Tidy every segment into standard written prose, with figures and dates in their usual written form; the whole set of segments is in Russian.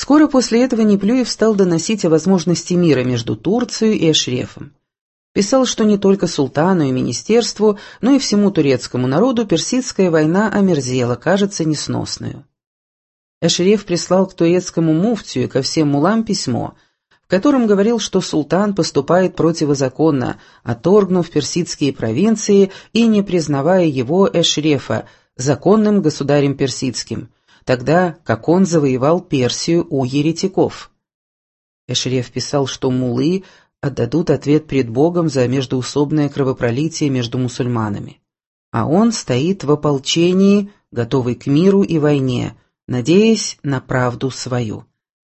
Скоро после этого Неплюев стал доносить о возможности мира между Турцией и Эшрефом. Писал, что не только султану и министерству, но и всему турецкому народу персидская война омерзела, кажется несносную. Эшреф прислал к турецкому муфтию и ко всем муллам письмо, в котором говорил, что султан поступает противозаконно, отторгнув персидские провинции и не признавая его, Эшрефа, законным государем персидским, тогда как он завоевал Персию у еретиков. Эшреф писал, что муллы отдадут ответ пред Богом за междоусобное кровопролитие между мусульманами, а он стоит в ополчении, готовый к миру и войне, надеясь на правду свою.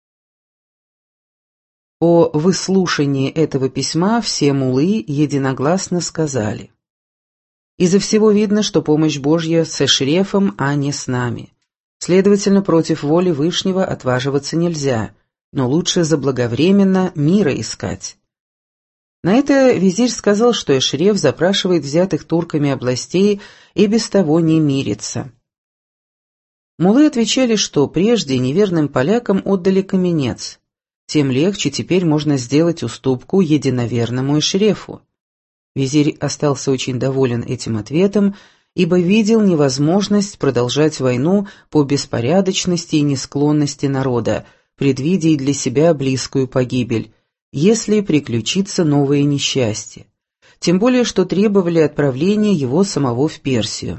По выслушании этого письма все муллы единогласно сказали: «Изо всего видно, что помощь Божья с Эшрефом, а не с нами. Следовательно, против воли Вышнего отваживаться нельзя, но лучше заблаговременно мира искать». На это визирь сказал, что Эшреф запрашивает взятых турками областей и без того не мирится. Муллы отвечали, что прежде неверным полякам отдали Каменец, тем легче теперь можно сделать уступку единоверному Эшрефу. Визирь остался очень доволен этим ответом, ибо видел невозможность продолжать войну по беспорядочности и несклонности народа, предвидя и для себя близкую погибель, если приключится новое несчастье, тем более что требовали отправления его самого в Персию.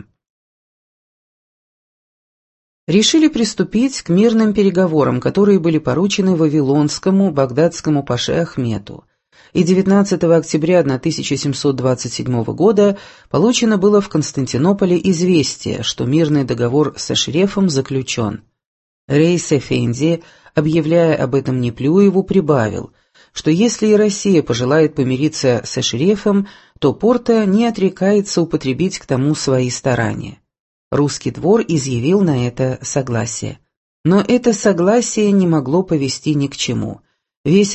Решили приступить к мирным переговорам, которые были поручены вавилонскому багдадскому паше Ахмету, и 19 октября 1727 года получено было в Константинополе известие, что мирный договор с Эшрефом заключен. Рейс Эфенди, объявляя об этом Неплюеву, прибавил, что если и Россия пожелает помириться с Эшрефом, то Порта не отрекается употребить к тому свои старания. Русский двор изъявил на это согласие. Но это согласие не могло повести ни к чему. Весь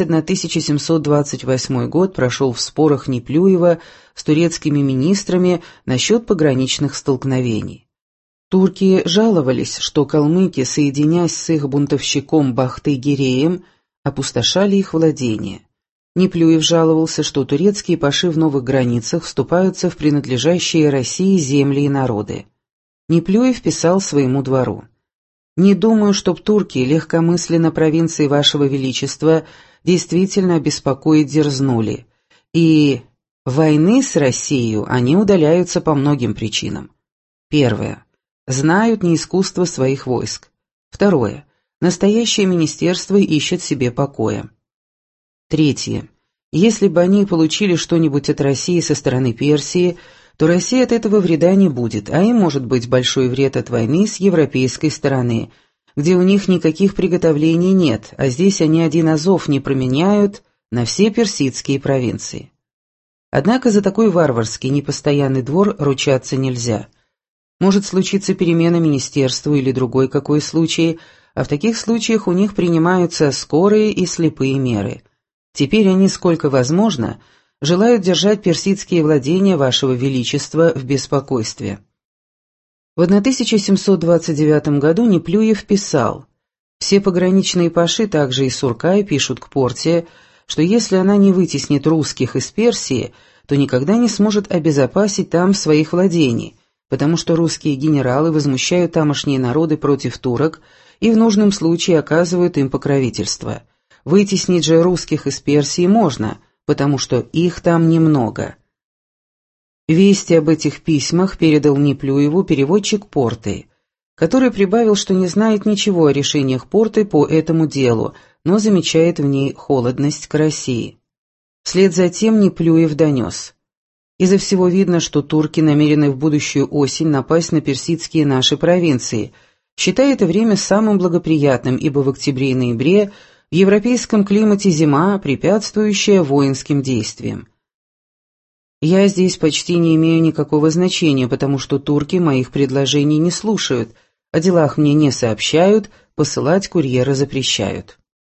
1728 год прошел в спорах Неплюева с турецкими министрами насчет пограничных столкновений. Турки жаловались, что калмыки, соединяясь с их бунтовщиком Бахты-Гиреем, опустошали их владения. Неплюев жаловался, что турецкие паши в новых границах вступаются в принадлежащие России земли и народы. Неплюев писал своему двору: «Не думаю, чтоб турки легкомысленно провинции вашего величества действительно обеспокоить дерзнули, и войны с Россией они удаляются по многим причинам. Первое. Знают неискусство своих войск. Второе. Настоящее министерство ищет себе покоя. Третье. Если бы они получили что-нибудь от России со стороны Персии, то России от этого вреда не будет, а им может быть большой вред от войны с европейской стороны, где у них никаких приготовлений нет, а здесь они один Азов не променяют на все персидские провинции. Однако за такой варварский непостоянный двор ручаться нельзя. Может случиться перемена министерству или другой какой случай, а в таких случаях у них принимаются скорые и слепые меры. Теперь они, сколько возможно, желают держать персидские владения вашего величества в беспокойстве». В 1729 году Неплюев писал: «Все пограничные паши, также и Суркай, пишут к Порте, что если она не вытеснит русских из Персии, то никогда не сможет обезопасить там своих владений, потому что русские генералы возмущают тамошние народы против турок и в нужном случае оказывают им покровительство. Вытеснить же русских из Персии можно, потому что их там немного». Вести об этих письмах передал Неплюеву переводчик Порты, который прибавил, что не знает ничего о решениях Порты по этому делу, но замечает в ней холодность к России. Вслед за тем Неплюев донес: «Изо всего видно, что турки намерены в будущую осень напасть на персидские наши провинции, считая это время самым благоприятным, ибо в октябре и ноябре в европейском климате зима, препятствующая воинским действиям. Я здесь почти не имею никакого значения, потому что турки моих предложений не слушают, о делах мне не сообщают, посылать курьера запрещают».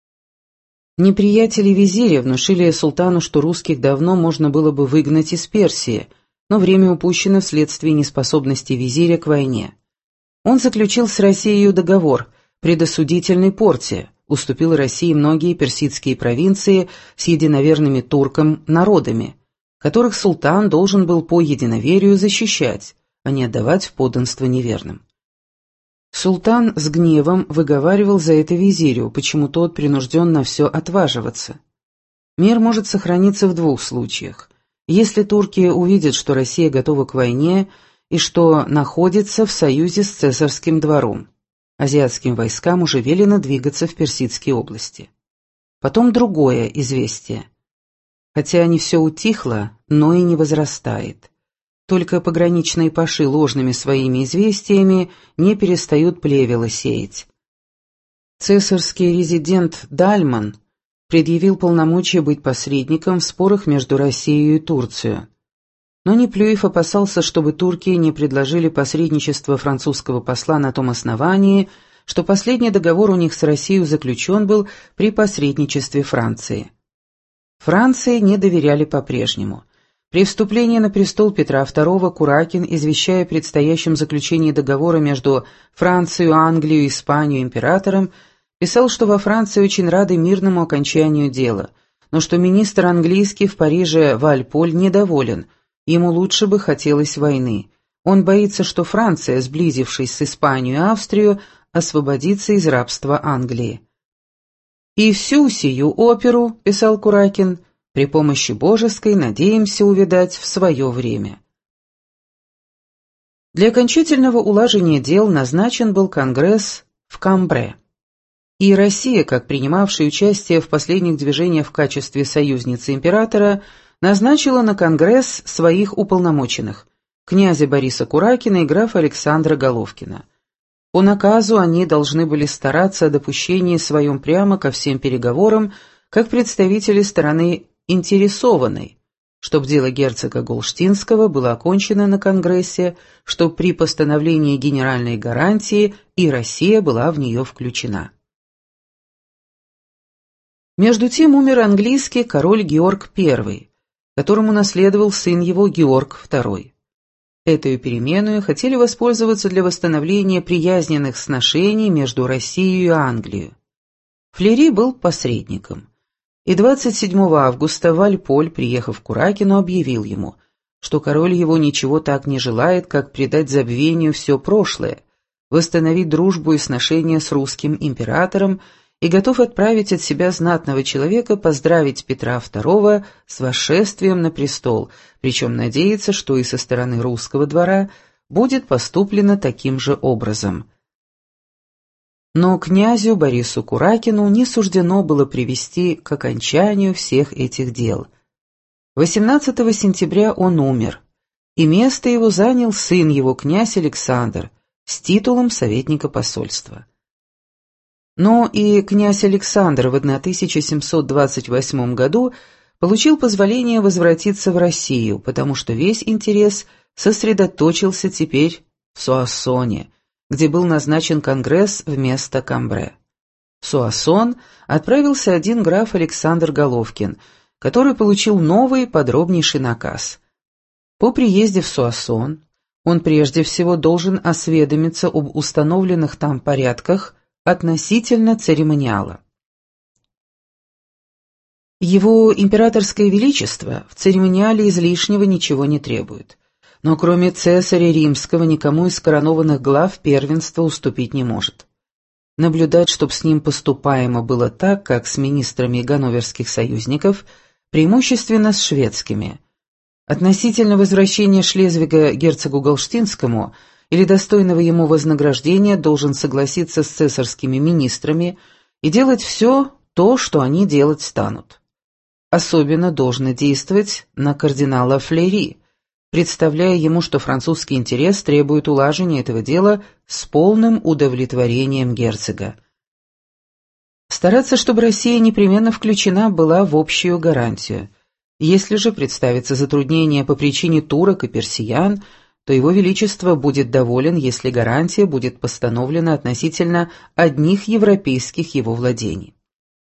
Неприятели визиря внушили султану, что русских давно можно было бы выгнать из Персии, но время упущено вследствие неспособности визиря к войне. Он заключил с Россией договор, предосудительный Порте, уступил России многие персидские провинции с единоверными туркам народами, которых султан должен был по единоверию защищать, а не отдавать в подданство неверным. Султан с гневом выговаривал за это визирю, почему тот принужден на все отваживаться. Мир может сохраниться в двух случаях. Если турки увидят, что Россия готова к войне и что находится в союзе с цесарским двором. Азиатским войскам уже велено двигаться в Персидские области. Потом другое известие. Хотя не все утихло, но и не возрастает. Только пограничные паши ложными своими известиями не перестают плевела сеять. Цесарский резидент Дальман предъявил полномочия быть посредником в спорах между Россией и Турцией. Но Неплюев опасался, чтобы турки не предложили посредничество французского посла на том основании, что последний договор у них с Россией заключен был при посредничестве Франции. Франции не доверяли по-прежнему. При вступлении на престол Петра II Куракин, извещая о предстоящем заключении договора между Францией, Англией и Испанией императором, писал, что во Франции очень рады мирному окончанию дела, но что министр английский в Париже Вальполь недоволен, ему лучше бы хотелось войны. Он боится, что Франция, сблизившись с Испанией и Австрией, освободится из рабства Англии. «И всю сию оперу, — писал Куракин, — при помощи божеской надеемся увидать в свое время». Для окончательного улажения дел назначен был конгресс в Камбре. И Россия, как принимавшая участие в последних движениях в качестве союзницы императора, назначила на конгресс своих уполномоченных – князя Бориса Куракина и графа Александра Головкина. По наказу они должны были стараться о допущении своем прямо ко всем переговорам, как представители стороны интересованной, чтоб дело герцога Голштинского было окончено на конгрессе, чтоб при постановлении генеральной гарантии и Россия была в нее включена. Между тем умер английский король Георг I, которому наследовал сын его Георг II. Эту перемену хотели воспользоваться для восстановления приязненных сношений между Россией и Англией. Флери был посредником, и 27 августа Вальполь, приехав к Куракину, объявил ему, что король его ничего так не желает, как предать забвению все прошлое, восстановить дружбу и сношения с русским императором и готов отправить от себя знатного человека поздравить Петра II с восшествием на престол, причем надеется, что и со стороны русского двора будет поступлено таким же образом. Но князю Борису Куракину не суждено было привести к окончанию всех этих дел. 18 сентября он умер, и место его занял сын его, князь Александр, с титулом советника посольства. Но и князь Александр в 1728 году получил позволение возвратиться в Россию, потому что весь интерес сосредоточился теперь в Суассоне, где был назначен конгресс вместо Камбре. В Суассон отправился один граф Александр Головкин, который получил новый подробнейший наказ. По приезде в Суассон он прежде всего должен осведомиться об установленных там порядках относительно церемониала. Его императорское величество в церемониале излишнего ничего не требует, но кроме цесаря римского никому из коронованных глав первенства уступить не может. Наблюдать, чтоб с ним поступаемо было так, как с министрами ганноверских союзников, преимущественно с шведскими. Относительно возвращения Шлезвига герцогу Голштинскому или достойного ему вознаграждения должен согласиться с цесарскими министрами и делать все то, что они делать станут. Особенно должно действовать на кардинала Флери, представляя ему, что французский интерес требует улажения этого дела с полным удовлетворением герцога. Стараться, чтобы Россия непременно включена была в общую гарантию. Если же представится затруднение по причине турок и персиян, то его величество будет доволен, если гарантия будет постановлена относительно одних европейских его владений.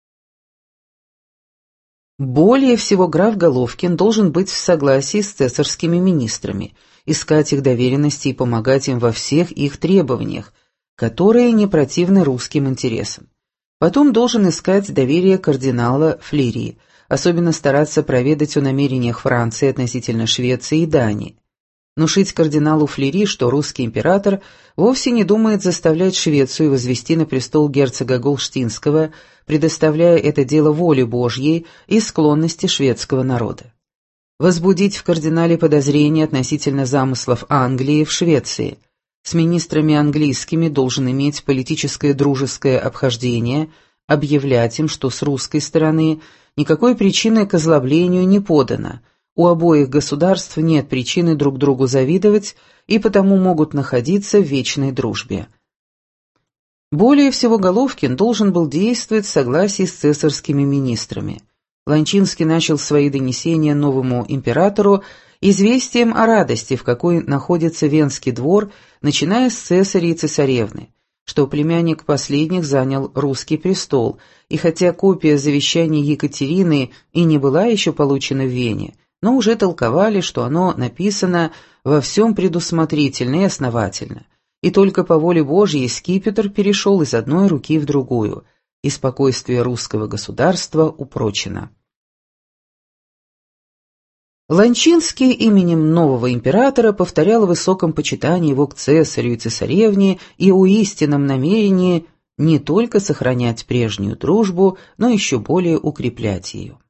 Более всего граф Головкин должен быть в согласии с цесарскими министрами, искать их доверенности и помогать им во всех их требованиях, которые не противны русским интересам. Потом должен искать доверие кардинала Флери, особенно стараться проведать о намерениях Франции относительно Швеции и Дании. Внушить кардиналу Флери, что русский император вовсе не думает заставлять Швецию возвести на престол герцога Голштинского, предоставляя это дело воле Божьей и склонности шведского народа. Возбудить в кардинале подозрения относительно замыслов Англии в Швеции. С министрами английскими должен иметь политическое дружеское обхождение, объявлять им, что с русской стороны никакой причины к озлоблению не подано, у обоих государств нет причины друг другу завидовать и потому могут находиться в вечной дружбе. Более всего Головкин должен был действовать в согласии с цесарскими министрами. Ланчинский начал свои донесения новому императору известием о радости, в какой находится Венский двор, начиная с цесаря и цесаревны, что племянник последних занял русский престол, и хотя копия завещания Екатерины и не была еще получена в Вене, но уже толковали, что оно написано во всем предусмотрительно и основательно, и только по воле Божьей скипетр перешел из одной руки в другую, и спокойствие русского государства упрочено. Ланчинский именем нового императора повторял о высоком почитании его к цесарю и цесаревне и о истинном намерении не только сохранять прежнюю дружбу, но еще более укреплять ее.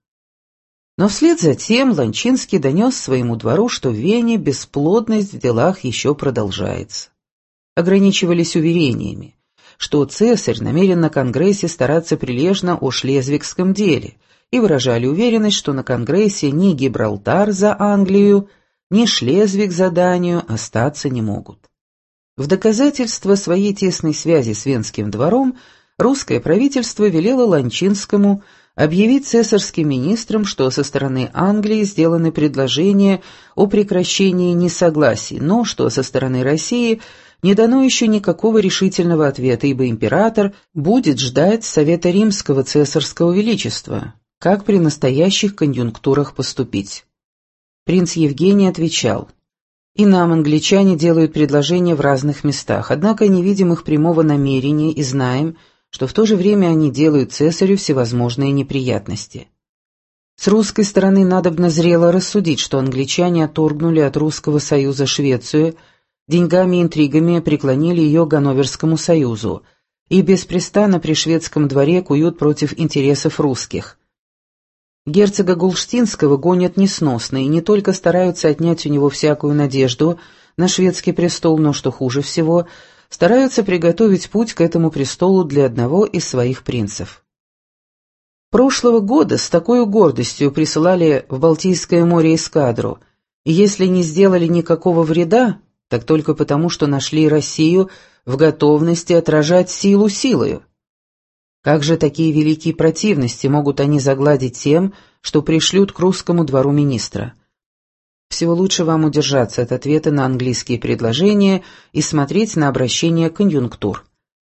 Но вслед за тем Ланчинский донес своему двору, что в Вене бесплодность в делах еще продолжается. Ограничивались уверениями, что цесарь намерен на Конгрессе стараться прилежно о шлезвигском деле, и выражали уверенность, что на Конгрессе ни Гибралтар за Англию, ни Шлезвиг за Данию остаться не могут. В доказательство своей тесной связи с Венским двором русское правительство велело Ланчинскому объявить цесарским министрам, что со стороны Англии сделаны предложения о прекращении несогласий, но что со стороны России не дано еще никакого решительного ответа, ибо император будет ждать Совета Римского Цесарского Величества, как при настоящих конъюнктурах поступить. Принц Евгений отвечал: «И нам англичане делают предложения в разных местах, однако не видим их прямого намерения и знаем, что в то же время они делают цесарю всевозможные неприятности. С русской стороны надобно зрело рассудить, что англичане отторгнули от Русского Союза Швецию, деньгами и интригами преклонили ее к Ганноверскому союзу и беспрестанно при шведском дворе куют против интересов русских. Герцога Голштинского гонят несносно и не только стараются отнять у него всякую надежду на шведский престол, но, что хуже всего, стараются приготовить путь к этому престолу для одного из своих принцев. Прошлого года с такой гордостью присылали в Балтийское море эскадру, и если не сделали никакого вреда, так только потому, что нашли Россию в готовности отражать силу силою. Как же такие великие противности могут они загладить тем, что пришлют к русскому двору министра? Всего лучше вам удержаться от ответа на английские предложения и смотреть на обращение конъюнктур».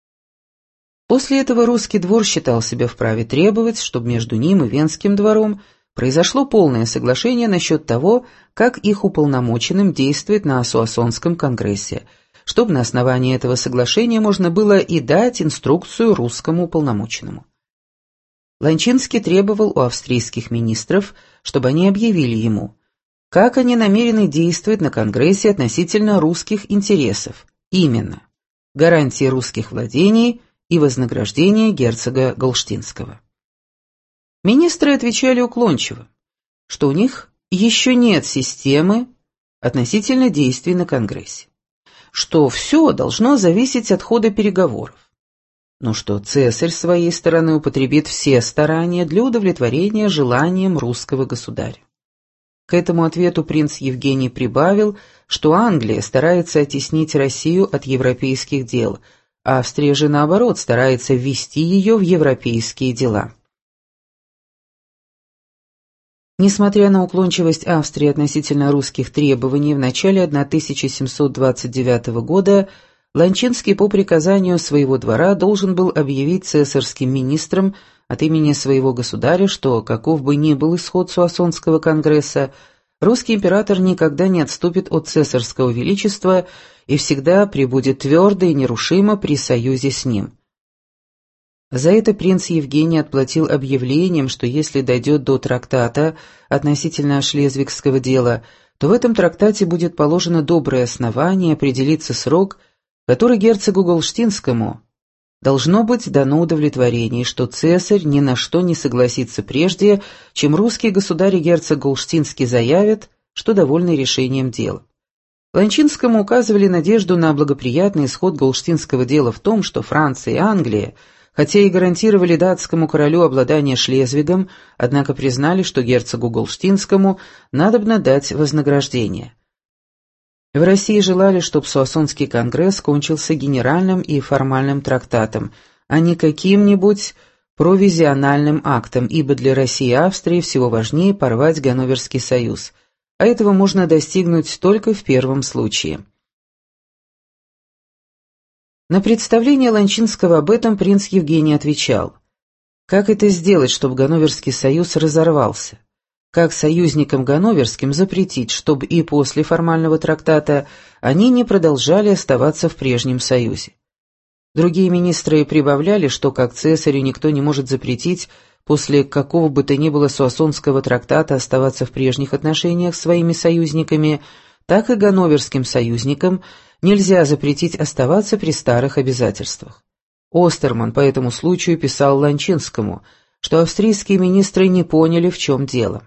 После этого русский двор считал себя вправе требовать, чтобы между ним и Венским двором произошло полное соглашение насчет того, как их уполномоченным действовать на Асуасонском конгрессе, чтобы на основании этого соглашения можно было и дать инструкцию русскому уполномоченному. Ланчинский требовал у австрийских министров, чтобы они объявили ему, как они намерены действовать на Конгрессе относительно русских интересов, именно гарантии русских владений и вознаграждения герцога Голштинского. Министры отвечали уклончиво, что у них еще нет системы относительно действий на Конгрессе, что все должно зависеть от хода переговоров, но что цесарь с своей стороны употребит все старания для удовлетворения желаниям русского государя. К этому ответу принц Евгений прибавил, что Англия старается оттеснить Россию от европейских дел, а Австрия же, наоборот, старается ввести ее в европейские дела. Несмотря на уклончивость Австрии относительно русских требований, в начале 1729 года Ланчинский по приказанию своего двора должен был объявить цесарским министрам от имени своего государя, что, каков бы ни был исход Суассонского конгресса, русский император никогда не отступит от цесарского величества и всегда пребудет твердо и нерушимо при союзе с ним. За это принц Евгений отплатил объявлением, что если дойдет до трактата относительно шлезвигского дела, то в этом трактате будет положено доброе основание определиться срок, который герцогу Голштинскому должно быть дано удовлетворение, что цесарь ни на что не согласится прежде, чем русский государь и герцог Голштинский заявят, что довольны решением дела. Ланчинскому указывали надежду на благоприятный исход голштинского дела в том, что Франция и Англия, хотя и гарантировали датскому королю обладание Шлезвигом, однако признали, что герцогу Голштинскому надобно дать вознаграждение. В России желали, чтобы Суассонский конгресс кончился генеральным и формальным трактатом, а не каким-нибудь провизиональным актом, ибо для России и Австрии всего важнее порвать Ганноверский союз, а этого можно достигнуть только в первом случае. На представление Ланчинского об этом принц Евгений отвечал: «Как это сделать, чтобы Ганноверский союз разорвался? Как союзникам ганноверским запретить, чтобы и после формального трактата они не продолжали оставаться в прежнем союзе?» Другие министры прибавляли, что как цесарю никто не может запретить после какого бы то ни было Суассонского трактата оставаться в прежних отношениях с своими союзниками, так и ганноверским союзникам нельзя запретить оставаться при старых обязательствах. Остерман по этому случаю писал Ланчинскому, что австрийские министры не поняли, в чем дело.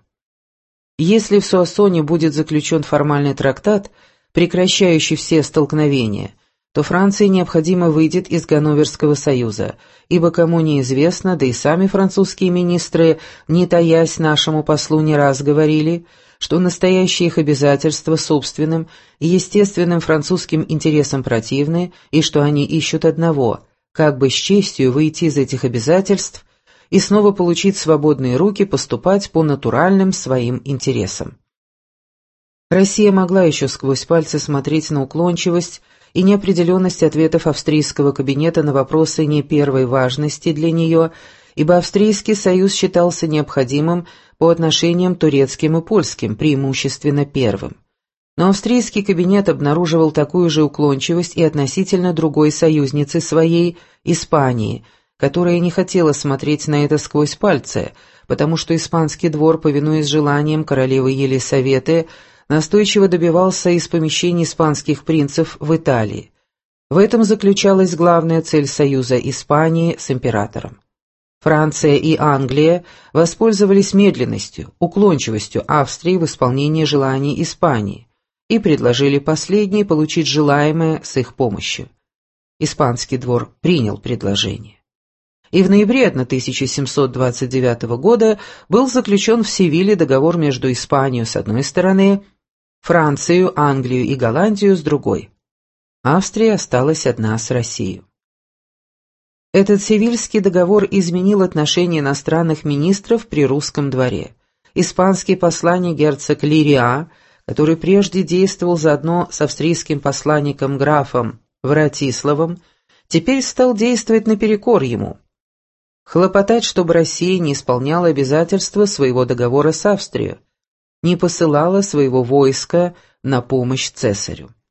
Если в Суассоне будет заключен формальный трактат, прекращающий все столкновения, то Франции необходимо выйдет из Ганноверского союза, ибо кому неизвестно, да и сами французские министры, не таясь нашему послу, не раз говорили, что настоящие их обязательства собственным и естественным французским интересам противны, и что они ищут одного, как бы с честью выйти из этих обязательств и снова получить свободные руки поступать по натуральным своим интересам. Россия могла еще сквозь пальцы смотреть на уклончивость и неопределенность ответов австрийского кабинета на вопросы не первой важности для нее, ибо Австрийский союз считался необходимым по отношениям турецким и польским, преимущественно первым. Но австрийский кабинет обнаруживал такую же уклончивость и относительно другой союзницы своей, Испании, которая не хотела смотреть на это сквозь пальцы, потому что испанский двор, повинуясь желаниям королевы Елисаветы, настойчиво добивался из помещений испанских принцев в Италии. В этом заключалась главная цель союза Испании с императором. Франция и Англия воспользовались медленностью, уклончивостью Австрии в исполнении желаний Испании и предложили последней получить желаемое с их помощью. Испанский двор принял предложение. И в ноябре 1729 года был заключен в Севиле договор между Испанией с одной стороны, Францию, Англию и Голландию с другой. Австрия осталась одна с Россией. Этот Севильский договор изменил отношение иностранных министров при русском дворе. Испанский посланник герцог Лириа, который прежде действовал заодно с австрийским посланником графом Вратиславом, теперь стал действовать наперекор ему. Хлопотать, чтобы Россия не исполняла обязательства своего договора с Австрией, не посылала своего войска на помощь цесарю.